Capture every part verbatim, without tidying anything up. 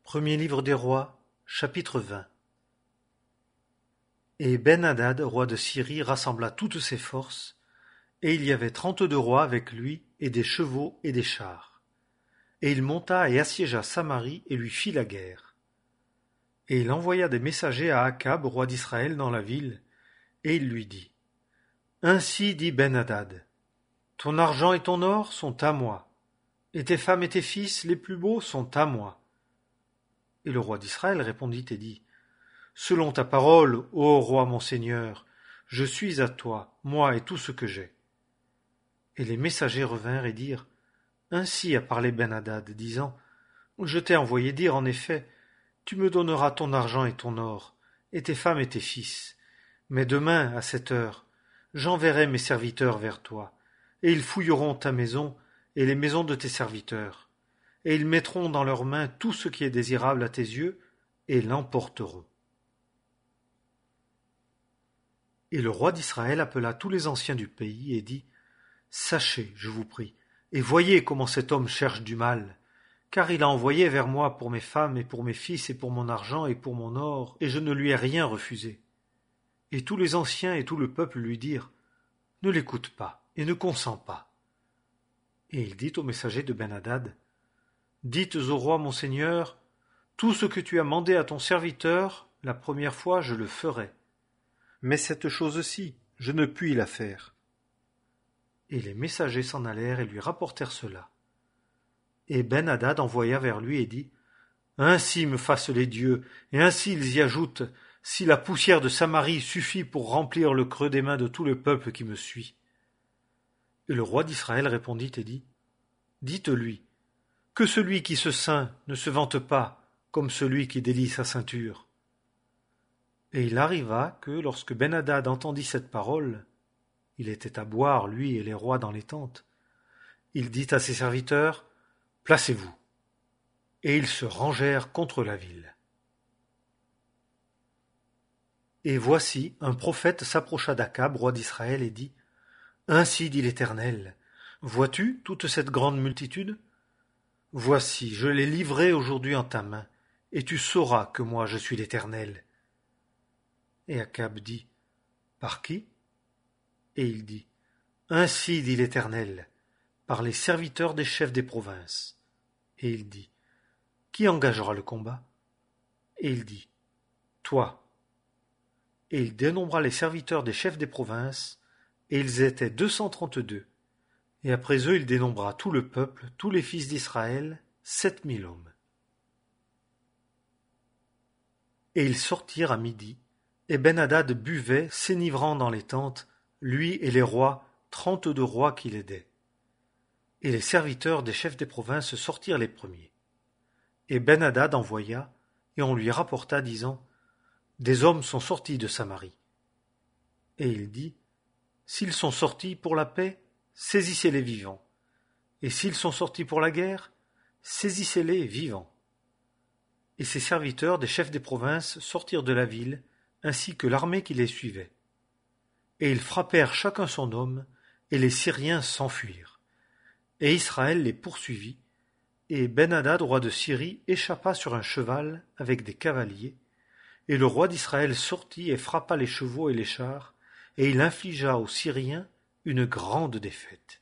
Premier livre des rois, chapitre vingt. Et Ben-Hadad, roi de Syrie, rassembla toutes ses forces, et il y avait trente-deux rois avec lui, et des chevaux et des chars. Et il monta et assiégea Samarie et lui fit la guerre. Et il envoya des messagers à Akab, roi d'Israël, dans la ville, et il lui dit : Ainsi dit Ben-Hadad, ton argent et ton or sont à moi, et tes femmes et tes fils les plus beaux sont à moi. Et le roi d'Israël répondit et dit : Selon ta parole, ô roi mon seigneur, je suis à toi, moi et tout ce que j'ai. Et les messagers revinrent et dirent : Ainsi a parlé Ben-Hadad, disant : Je t'ai envoyé dire en effet, tu me donneras ton argent et ton or, et tes femmes et tes fils. Mais demain, à cette heure, j'enverrai mes serviteurs vers toi, et ils fouilleront ta maison et les maisons de tes serviteurs, et ils mettront dans leurs mains tout ce qui est désirable à tes yeux, et l'emporteront. Et le roi d'Israël appela tous les anciens du pays et dit : Sachez, je vous prie, et voyez comment cet homme cherche du mal, car il a envoyé vers moi pour mes femmes et pour mes fils et pour mon argent et pour mon or, et je ne lui ai rien refusé. Et tous les anciens et tout le peuple lui dirent : Ne l'écoute pas et ne consens pas. Et il dit aux messagers de Ben-Hadad : Dites au roi mon seigneur, tout ce que tu as mandé à ton serviteur, la première fois je le ferai. Mais cette chose-ci, je ne puis la faire. Et les messagers s'en allèrent et lui rapportèrent cela. Et Ben-Hadad envoya vers lui et dit : Ainsi me fassent les dieux, et ainsi ils y ajoutent, si la poussière de Samarie suffit pour remplir le creux des mains de tout le peuple qui me suit. Et le roi d'Israël répondit et dit : Dites-lui que celui qui se ceint ne se vante pas comme celui qui délie sa ceinture. Et il arriva que, lorsque Ben-Hadad entendit cette parole, il était à boire, lui et les rois, dans les tentes, il dit à ses serviteurs : Placez-vous. Et ils se rangèrent contre la ville. Et voici, un prophète s'approcha d'Akab, roi d'Israël, et dit : Ainsi dit l'Éternel, vois-tu toute cette grande multitude ? Voici, je l'ai livrée aujourd'hui en ta main, et tu sauras que moi je suis l'Éternel. Et Akab dit : Par qui ? Et il dit : Ainsi dit l'Éternel, par les serviteurs des chefs des provinces. Et il dit : Qui engagera le combat ? Et il dit : Toi. Et il dénombra les serviteurs des chefs des provinces, et ils étaient deux cent trente-deux. Et après eux il dénombra tout le peuple, tous les fils d'Israël, sept mille hommes. Et ils sortirent à midi, et Ben-Hadad buvait, s'enivrant dans les tentes, lui et les rois, trente-deux rois qui l'aidaient. Et les serviteurs des chefs des provinces sortirent les premiers. Et Ben-Hadad envoya, et on lui rapporta, disant : Des hommes sont sortis de Samarie. Et il dit : S'ils sont sortis pour la paix, saisissez-les vivants. Et s'ils sont sortis pour la guerre, saisissez-les vivants. Et ses serviteurs des chefs des provinces sortirent de la ville, ainsi que l'armée qui les suivait. Et ils frappèrent chacun son homme, et les Syriens s'enfuirent. Et Israël les poursuivit, et Ben-Hadad, roi de Syrie, échappa sur un cheval avec des cavaliers, et le roi d'Israël sortit et frappa les chevaux et les chars, et il infligea aux Syriens une grande défaite.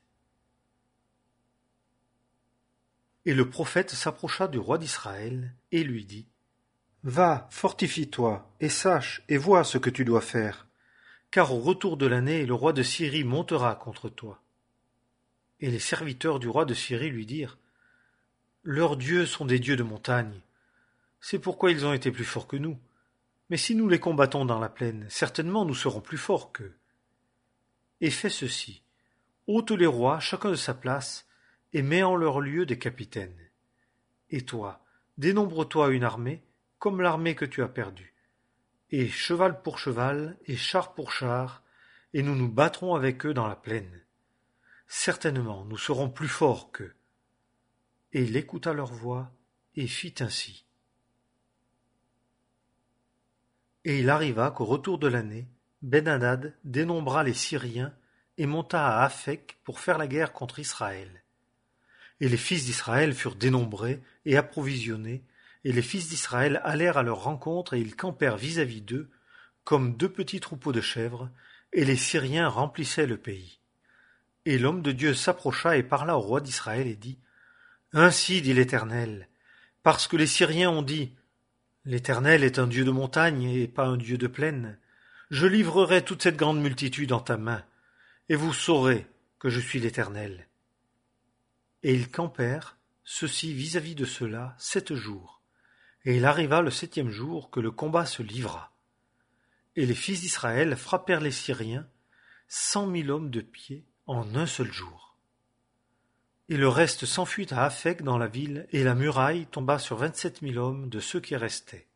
Et le prophète s'approcha du roi d'Israël, et lui dit : Va, fortifie-toi, et sache, et vois ce que tu dois faire, car au retour de l'année, le roi de Syrie montera contre toi. Et les serviteurs du roi de Syrie lui dirent : Leurs dieux sont des dieux de montagne. C'est pourquoi ils ont été plus forts que nous. Mais si nous les combattons dans la plaine, certainement nous serons plus forts qu'eux. Et fais ceci, ôte les rois, chacun de sa place, et mets en leur lieu des capitaines. Et toi, dénombre-toi une armée, comme l'armée que tu as perdue. Et cheval pour cheval, et char pour char, et nous nous battrons avec eux dans la plaine. Certainement, nous serons plus forts qu'eux. Et il écouta leur voix, et fit ainsi. Et il arriva qu'au retour de l'année, Ben-Hadad dénombra les Syriens et monta à Aphek pour faire la guerre contre Israël. Et les fils d'Israël furent dénombrés et approvisionnés, Et les fils d'Israël allèrent à leur rencontre, et ils campèrent vis-à-vis d'eux, comme deux petits troupeaux de chèvres, et les Syriens remplissaient le pays. Et l'homme de Dieu s'approcha et parla au roi d'Israël et dit, « Ainsi dit l'Éternel, parce que les Syriens ont dit, « L'Éternel est un Dieu de montagne et pas un Dieu de plaine, je livrerai toute cette grande multitude en ta main, et vous saurez que je suis l'Éternel. » Et ils campèrent, ceux-ci vis-à-vis de ceux-là, sept jours. Et il arriva le septième jour que le combat se livra. Et les fils d'Israël frappèrent les Syriens, cent mille hommes de pied, en un seul jour. Et le reste s'enfuit à Aphek dans la ville, et la muraille tomba sur vingt-sept mille hommes de ceux qui restaient.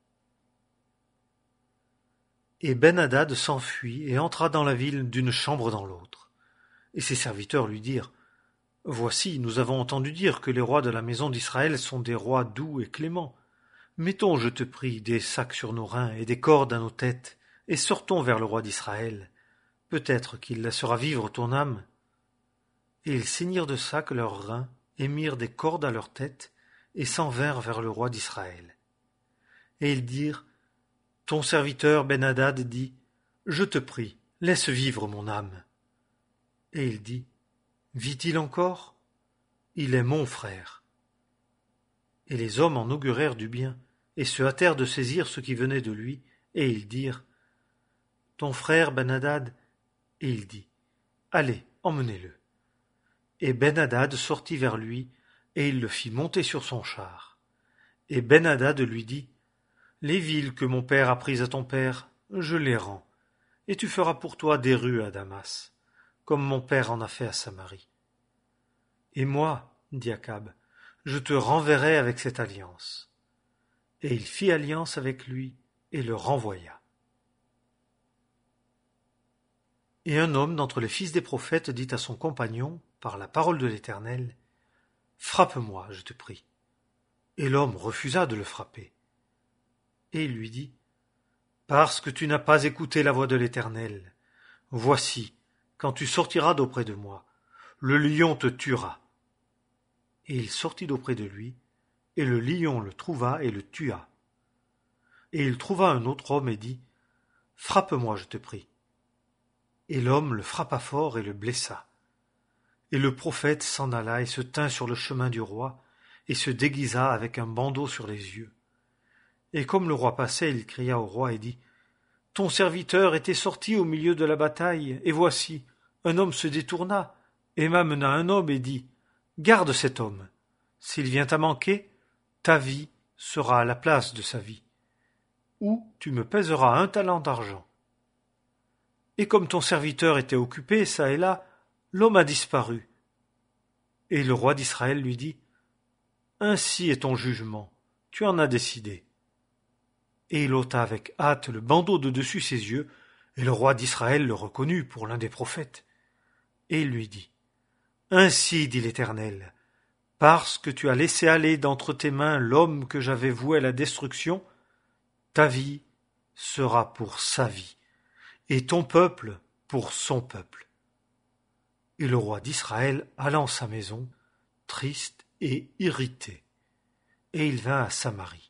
Et Ben-Hadad s'enfuit et entra dans la ville d'une chambre dans l'autre. Et ses serviteurs lui dirent, « Voici, nous avons entendu dire que les rois de la maison d'Israël sont des rois doux et cléments. Mettons, je te prie, des sacs sur nos reins et des cordes à nos têtes, et sortons vers le roi d'Israël. Peut-être qu'il laissera vivre ton âme. » Et ils ceignirent de sacs leurs reins, et mirent des cordes à leurs têtes, et s'en vinrent vers le roi d'Israël. Et ils dirent, « Ton serviteur Ben-Hadad dit, Je te prie, laisse vivre mon âme. » Et il dit, « Vit-il encore? Il est mon frère. » Et les hommes en augurèrent du bien, et se hâtèrent de saisir ce qui venait de lui, et ils dirent, « Ton frère Ben-Hadad. » Et il dit, « Allez, emmenez-le. » Et Ben-Hadad sortit vers lui, et il le fit monter sur son char. Et Ben-Hadad lui dit, « Les villes que mon père a prises à ton père, je les rends, et tu feras pour toi des rues à Damas, comme mon père en a fait à Samarie. Et moi, dit Akab, je te renverrai avec cette alliance. » Et il fit alliance avec lui, et le renvoya. Et un homme d'entre les fils des prophètes dit à son compagnon, par la parole de l'Éternel, « Frappe-moi, je te prie. » Et l'homme refusa de le frapper. Et il lui dit, « Parce que tu n'as pas écouté la voix de l'Éternel, voici, quand tu sortiras d'auprès de moi, le lion te tuera. » Et il sortit d'auprès de lui, et le lion le trouva et le tua. Et il trouva un autre homme et dit, « Frappe-moi, je te prie. » Et l'homme le frappa fort et le blessa. Et le prophète s'en alla et se tint sur le chemin du roi, et se déguisa avec un bandeau sur les yeux. Et comme le roi passait, il cria au roi et dit, « Ton serviteur était sorti au milieu de la bataille, et voici, un homme se détourna, et m'amena un homme et dit, « Garde cet homme. S'il vient à manquer, ta vie sera à la place de sa vie, ou tu me pèseras un talent d'argent. » Et comme ton serviteur était occupé, çà et là, l'homme a disparu. Et le roi d'Israël lui dit, « Ainsi est ton jugement, tu en as décidé. » Et il ôta avec hâte le bandeau de dessus ses yeux, et le roi d'Israël le reconnut pour l'un des prophètes. Et il lui dit, « Ainsi dit l'Éternel, parce que tu as laissé aller d'entre tes mains l'homme que j'avais voué à la destruction, ta vie sera pour sa vie, et ton peuple pour son peuple. » Et le roi d'Israël alla en sa maison, triste et irrité, et il vint à Samarie.